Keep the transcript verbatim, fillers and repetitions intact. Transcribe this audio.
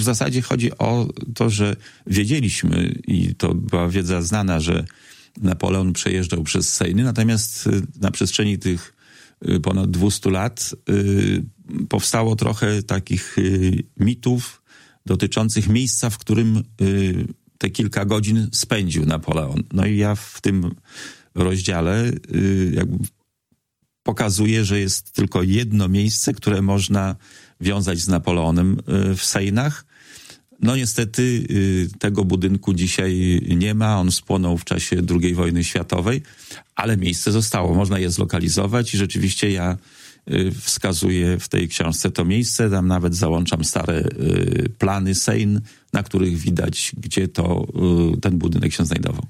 W zasadzie chodzi o to, że wiedzieliśmy i to była wiedza znana, że Napoleon przejeżdżał przez Sejny, natomiast na przestrzeni tych ponad dwustu lat powstało trochę takich mitów dotyczących miejsca, w którym te kilka godzin spędził Napoleon. No i ja w tym rozdziale jakby pokazuję, że jest tylko jedno miejsce, które można wiązać z Napoleonem w Sejnach. No niestety tego budynku dzisiaj nie ma, on spłonął w czasie drugiej wojny światowej, ale miejsce zostało, można je zlokalizować i rzeczywiście ja wskazuję w tej książce to miejsce, tam nawet załączam stare plany Sejn, na których widać, gdzie to ten budynek się znajdował.